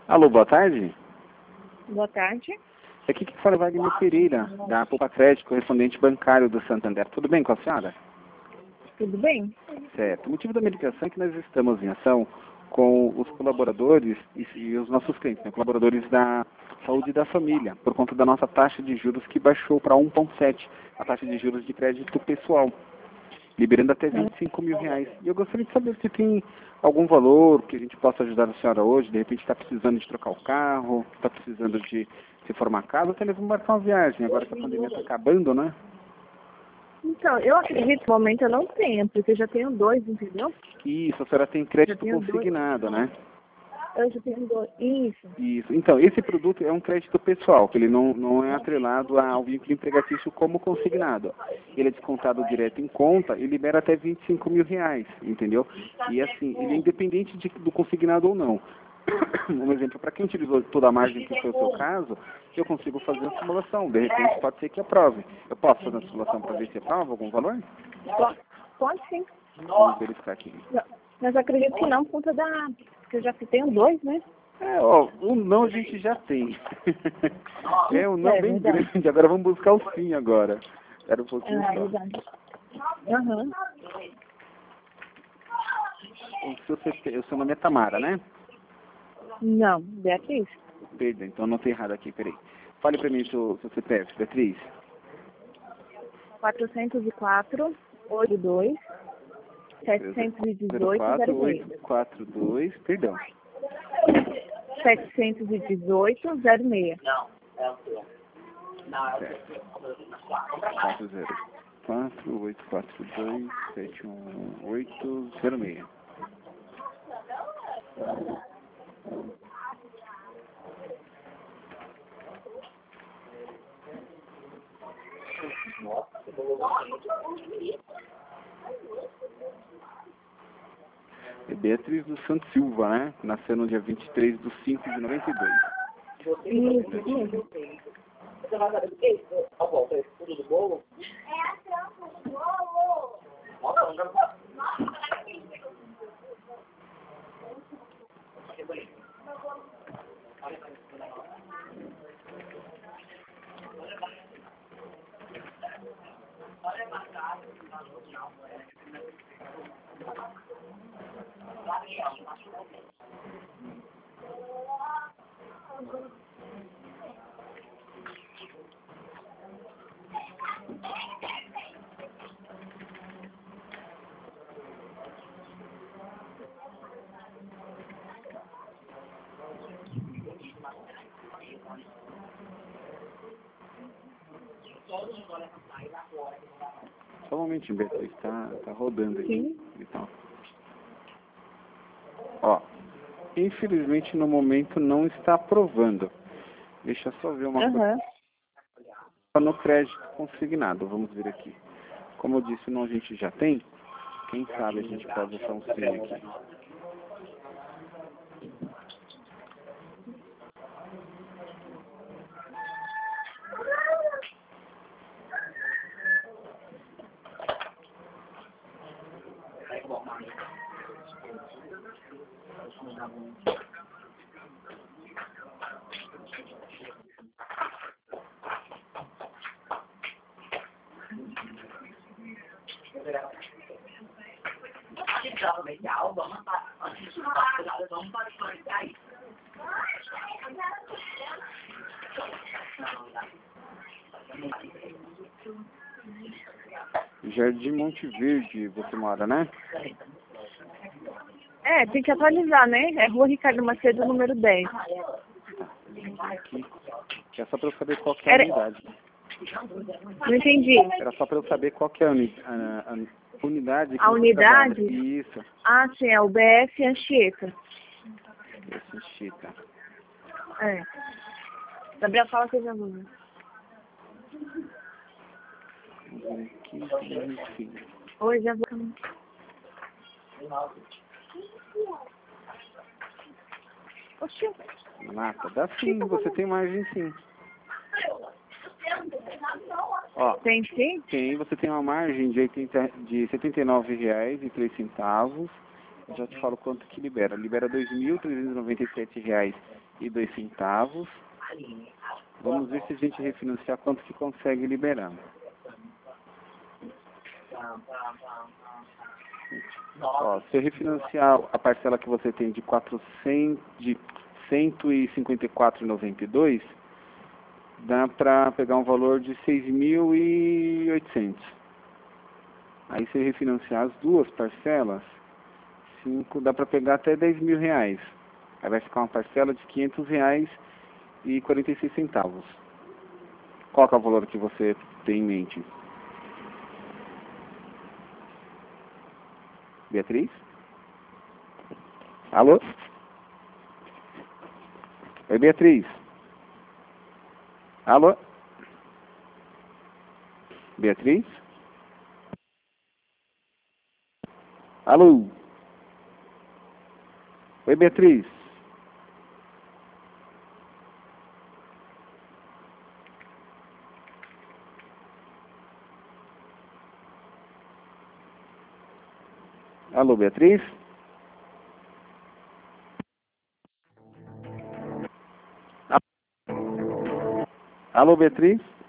Alô, boa tarde. Boa tarde. Aqui que fala Wagner Pereira, da Poupa Crédito, correspondente bancário do Santander. Tudo bem com a senhora? Tudo bem? Certo. O motivo da medicação é que nós estamos em ação com os colaboradores e os nossos clientes, né? Colaboradores da saúde da família, por conta da nossa taxa de juros que baixou para 1,7, a taxa de juros de crédito pessoal, liberando até R$ 25.000. E eu gostaria de saber se tem algum valor que a gente possa ajudar a senhora hoje, de repente está precisando de trocar o carro, está precisando de reformar a casa, até mesmo marcar uma viagem, agora que a pandemia está acabando, né? Então, eu acredito que no momento eu não tenho, porque eu já tenho dois, entendeu? Isso, a senhora tem crédito tenho consignado, né? Eu já tenho dois. Isso. Isso. Então, esse produto é um crédito pessoal, que ele não é atrelado ao vínculo empregatício como consignado. Ele é descontado direto em conta e libera até R$ 25.000, entendeu? E assim, ele é independente do consignado ou não. Um exemplo, para quem utilizou toda a margem, que foi o seu caso, eu consigo fazer uma simulação. De repente, pode ser que aprove. Eu posso fazer uma simulação para ver se aprova algum valor? Pode sim. Vamos verificar aqui. Mas acredito que não, por conta porque eu já tenho dois, né? O não a gente já tem. É um não bem verdade. grande. Agora vamos buscar o sim agora. Era um pouquinho só. Verdade. Aham. O seu nome é Tamara, né? Não, Beatriz. Perdão, então anotei errado aqui, peraí. Fale para mim o seu CPF, Beatriz. 404, 82, 718, 06. 842, perdão. 718, 06. Certo. 404, 842, 718, 06. É Beatriz dos Santos Silva, né? Nasceu no dia 23 de 5 de 92. Isso mesmo. Só um momentinho, Beatriz, tá rodando aqui. Sim. Então. Ó, infelizmente no momento não está aprovando. Deixa eu só ver uma coisa. No crédito consignado, vamos ver aqui. Como eu disse, não a gente já tem. Quem sabe a gente pode achar um sim aqui. Jardim Monte Verde, você mora, né? Tem que atualizar, né? É Rua Ricardo Macedo, número 10. Aqui. É só para eu saber qual que é a unidade. Não entendi. Era só para eu saber qual que é a unidade. A unidade? Trabalha. Isso. Ah, sim, é o BF Anchieta. Esse Anchieta. Gabriel, fala coisa boa. Aqui, Oi, já vou. Oxi. Mata, dá sim, você tem margem sim. Ó, Tem sim? tem, você tem uma margem de R$ 79,03 Eu já te falo quanto que libera. Libera R$ 2.397,02. Vamos ver se a gente refinanciar quanto que consegue liberar. Ó, se eu refinanciar a parcela que você tem de 154,92, dá para pegar um valor de 6.800. Aí se eu refinanciar as duas parcelas, dá para pegar até R$ 10.000. Aí vai ficar uma parcela de R$ 500,46. Qual que é o valor que você tem em mente? Beatriz? Alô? Oi, Beatriz? Alô? Beatriz? Alô? Oi, Beatriz? Alô, Beatriz? Alô, Beatriz?